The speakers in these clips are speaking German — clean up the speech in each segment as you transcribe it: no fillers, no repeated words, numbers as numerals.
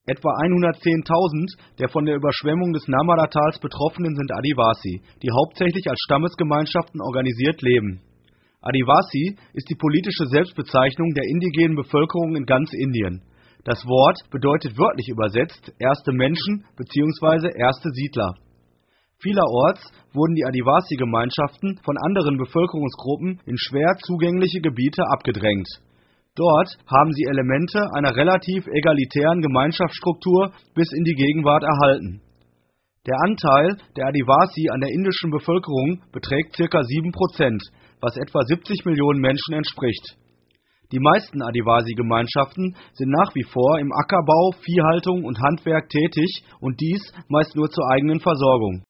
Etwa 110.000 der von der Überschwemmung des Narmada-Tals Betroffenen sind Adivasi, die hauptsächlich als Stammesgemeinschaften organisiert leben. Adivasi ist die politische Selbstbezeichnung der indigenen Bevölkerung in ganz Indien. Das Wort bedeutet wörtlich übersetzt erste Menschen bzw. erste Siedler. Vielerorts wurden die Adivasi-Gemeinschaften von anderen Bevölkerungsgruppen in schwer zugängliche Gebiete abgedrängt. Dort haben sie Elemente einer relativ egalitären Gemeinschaftsstruktur bis in die Gegenwart erhalten. Der Anteil der Adivasi an der indischen Bevölkerung beträgt ca. 7%, was etwa 70 Millionen Menschen entspricht. Die meisten Adivasi-Gemeinschaften sind nach wie vor im Ackerbau, Viehhaltung und Handwerk tätig und dies meist nur zur eigenen Versorgung.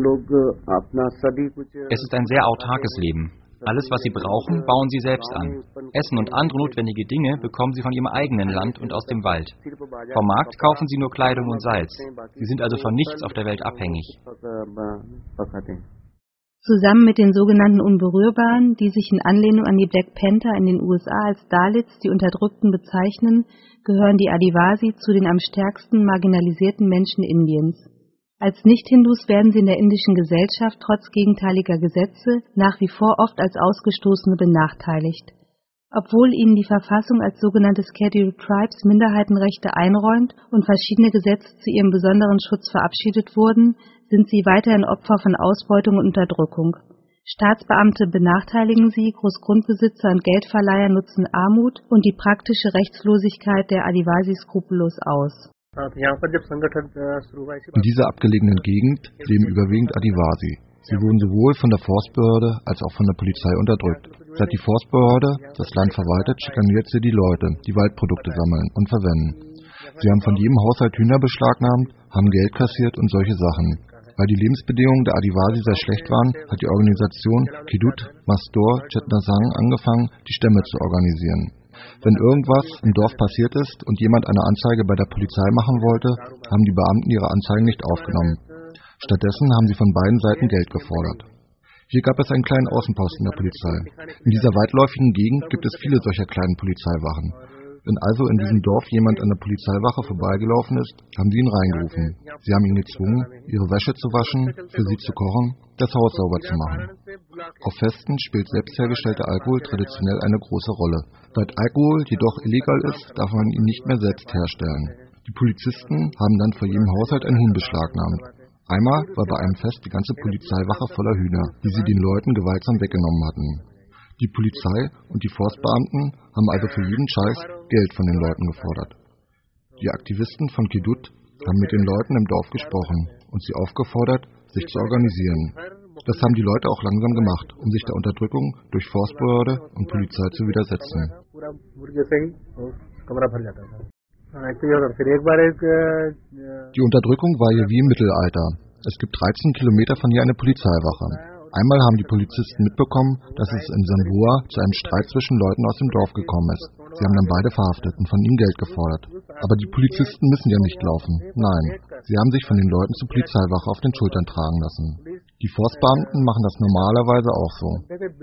Es ist ein sehr autarkes Leben. Alles, was sie brauchen, bauen sie selbst an. Essen und andere notwendige Dinge bekommen sie von ihrem eigenen Land und aus dem Wald. Vom Markt kaufen sie nur Kleidung und Salz. Sie sind also von nichts auf der Welt abhängig. Zusammen mit den sogenannten Unberührbaren, die sich in Anlehnung an die Black Panther in den USA als Dalits, die Unterdrückten, bezeichnen, gehören die Adivasi zu den am stärksten marginalisierten Menschen Indiens. Als Nicht-Hindus werden sie in der indischen Gesellschaft trotz gegenteiliger Gesetze nach wie vor oft als Ausgestoßene benachteiligt. Obwohl ihnen die Verfassung als sogenannte Scheduled Tribes Minderheitenrechte einräumt und verschiedene Gesetze zu ihrem besonderen Schutz verabschiedet wurden, sind sie weiterhin Opfer von Ausbeutung und Unterdrückung. Staatsbeamte benachteiligen sie, Großgrundbesitzer und Geldverleiher nutzen Armut und die praktische Rechtslosigkeit der Adivasi skrupellos aus. In dieser abgelegenen Gegend leben überwiegend Adivasi. Sie wurden sowohl von der Forstbehörde als auch von der Polizei unterdrückt. Seit die Forstbehörde das Land verwaltet, schikaniert sie die Leute, die Waldprodukte sammeln und verwenden. Sie haben von jedem Haushalt Hühner beschlagnahmt, haben Geld kassiert und solche Sachen. Weil die Lebensbedingungen der Adivasi sehr schlecht waren, hat die Organisation Kidut Mastor Chetnasang angefangen, die Stämme zu organisieren. Wenn irgendwas im Dorf passiert ist und jemand eine Anzeige bei der Polizei machen wollte, haben die Beamten ihre Anzeigen nicht aufgenommen. Stattdessen haben sie von beiden Seiten Geld gefordert. Hier gab es einen kleinen Außenposten der Polizei. In dieser weitläufigen Gegend gibt es viele solcher kleinen Polizeiwachen. Wenn also in diesem Dorf jemand an der Polizeiwache vorbeigelaufen ist, haben sie ihn reingerufen. Sie haben ihn gezwungen, ihre Wäsche zu waschen, für sie zu kochen, das Haus sauber zu machen. Auf Festen spielt selbst hergestellter Alkohol traditionell eine große Rolle. Seit Alkohol jedoch illegal ist, darf man ihn nicht mehr selbst herstellen. Die Polizisten haben dann vor jedem Haushalt ein Huhn beschlagnahmt. Einmal war bei einem Fest die ganze Polizeiwache voller Hühner, die sie den Leuten gewaltsam weggenommen hatten. Die Polizei und die Forstbeamten haben also für jeden Scheiß Geld von den Leuten gefordert. Die Aktivisten von Kidut haben mit den Leuten im Dorf gesprochen und sie aufgefordert, sich zu organisieren. Das haben die Leute auch langsam gemacht, um sich der Unterdrückung durch Forstbehörde und Polizei zu widersetzen. Die Unterdrückung war hier wie im Mittelalter. Es gibt 13 Kilometer von hier eine Polizeiwache. Einmal haben die Polizisten mitbekommen, dass es in Sambua zu einem Streit zwischen Leuten aus dem Dorf gekommen ist. Sie haben dann beide verhaftet und von ihnen Geld gefordert. Aber die Polizisten müssen ja nicht laufen. Nein, sie haben sich von den Leuten zur Polizeiwache auf den Schultern tragen lassen. Die Forstbeamten machen das normalerweise auch so.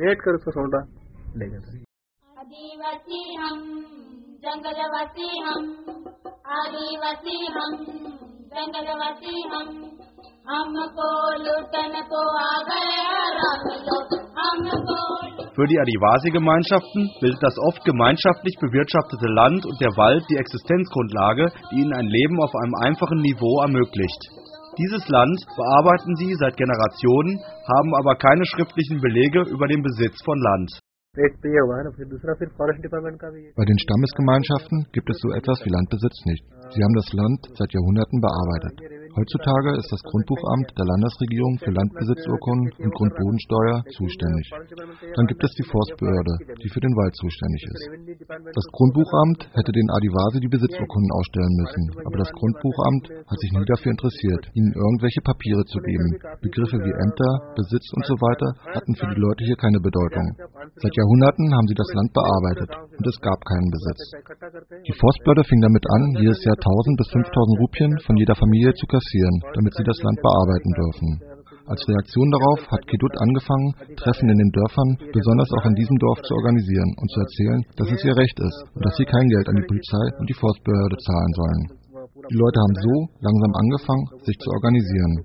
Für die Adivasi-Gemeinschaften bildet das oft gemeinschaftlich bewirtschaftete Land und der Wald die Existenzgrundlage, die ihnen ein Leben auf einem einfachen Niveau ermöglicht. Dieses Land bearbeiten sie seit Generationen, haben aber keine schriftlichen Belege über den Besitz von Land. Bei den Stammesgemeinschaften gibt es so etwas wie Landbesitz nicht. Sie haben das Land seit Jahrhunderten bearbeitet. Heutzutage ist das Grundbuchamt der Landesregierung für Landbesitzurkunden und Grundbodensteuer zuständig. Dann gibt es die Forstbehörde, die für den Wald zuständig ist. Das Grundbuchamt hätte den Adivasi die Besitzurkunden ausstellen müssen, aber das Grundbuchamt hat sich nie dafür interessiert, ihnen irgendwelche Papiere zu geben. Begriffe wie Ämter, Besitz und so weiter hatten für die Leute hier keine Bedeutung. Seit Jahrhunderten haben sie das Land bearbeitet und es gab keinen Besitz. Die Forstbehörde fing damit an, jedes Jahr 1000 bis 5000 Rupien von jeder Familie zu kassieren, damit sie das Land bearbeiten dürfen. Als Reaktion darauf hat Kidut angefangen, Treffen in den Dörfern, besonders auch in diesem Dorf, zu organisieren und zu erzählen, dass es ihr Recht ist und dass sie kein Geld an die Polizei und die Forstbehörde zahlen sollen. Die Leute haben so langsam angefangen, sich zu organisieren.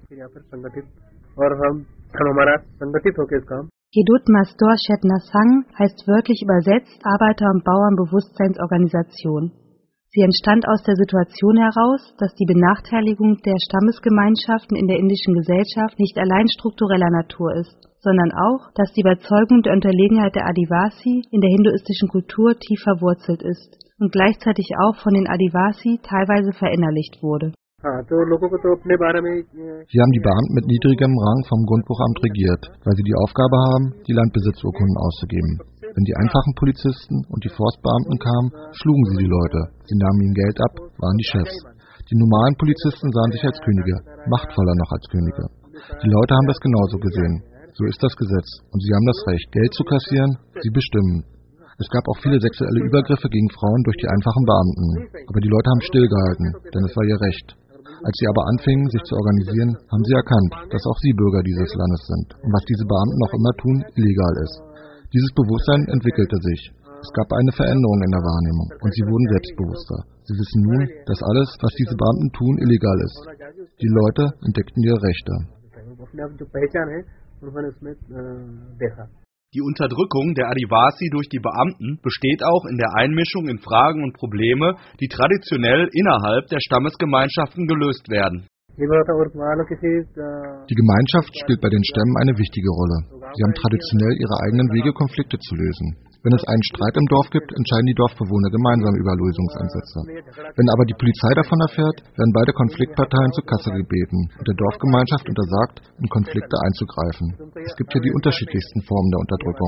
Hedut Mastor Shetna Sangh heißt wörtlich übersetzt Arbeiter- und Bauernbewusstseinsorganisation. Sie entstand aus der Situation heraus, dass die Benachteiligung der Stammesgemeinschaften in der indischen Gesellschaft nicht allein struktureller Natur ist, sondern auch, dass die Überzeugung der Unterlegenheit der Adivasi in der hinduistischen Kultur tief verwurzelt ist und gleichzeitig auch von den Adivasi teilweise verinnerlicht wurde. Hier haben die Beamten mit niedrigem Rang vom Grundbuchamt regiert, weil sie die Aufgabe haben, die Landbesitzurkunden auszugeben. Wenn die einfachen Polizisten und die Forstbeamten kamen, schlugen sie die Leute. Sie nahmen ihnen Geld ab, waren die Chefs. Die normalen Polizisten sahen sich als Könige, machtvoller noch als Könige. Die Leute haben das genauso gesehen. So ist das Gesetz. Und sie haben das Recht, Geld zu kassieren, sie bestimmen. Es gab auch viele sexuelle Übergriffe gegen Frauen durch die einfachen Beamten. Aber die Leute haben stillgehalten, denn es war ihr Recht. Als sie aber anfingen, sich zu organisieren, haben sie erkannt, dass auch sie Bürger dieses Landes sind und was diese Beamten noch immer tun, illegal ist. Dieses Bewusstsein entwickelte sich. Es gab eine Veränderung in der Wahrnehmung und sie wurden selbstbewusster. Sie wissen nun, dass alles, was diese Beamten tun, illegal ist. Die Leute entdeckten ihre Rechte. Die Unterdrückung der Adivasi durch die Beamten besteht auch in der Einmischung in Fragen und Probleme, die traditionell innerhalb der Stammesgemeinschaften gelöst werden. Die Gemeinschaft spielt bei den Stämmen eine wichtige Rolle. Sie haben traditionell ihre eigenen Wege, Konflikte zu lösen. Wenn es einen Streit im Dorf gibt, entscheiden die Dorfbewohner gemeinsam über Lösungsansätze. Wenn aber die Polizei davon erfährt, werden beide Konfliktparteien zur Kasse gebeten und der Dorfgemeinschaft untersagt, in Konflikte einzugreifen. Es gibt hier die unterschiedlichsten Formen der Unterdrückung.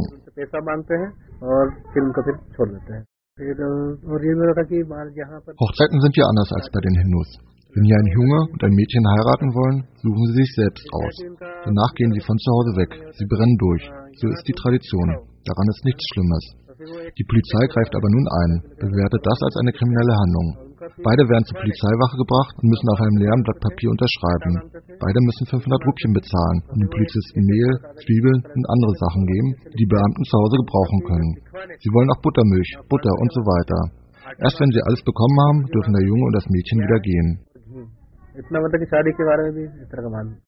Hochzeiten sind hier anders als bei den Hindus. Wenn hier ein Junge und ein Mädchen heiraten wollen, suchen sie sich selbst aus. Danach gehen sie von zu Hause weg. Sie brennen durch. So ist die Tradition. Daran ist nichts Schlimmes. Die Polizei greift aber nun ein, bewertet das als eine kriminelle Handlung. Beide werden zur Polizeiwache gebracht und müssen auf einem leeren Blatt Papier unterschreiben. Beide müssen 500 Rupien bezahlen und den Polizisten Mehl, Zwiebeln und andere Sachen geben, die die Beamten zu Hause gebrauchen können. Sie wollen auch Buttermilch, Butter und so weiter. Erst wenn sie alles bekommen haben, dürfen der Junge und das Mädchen wieder gehen.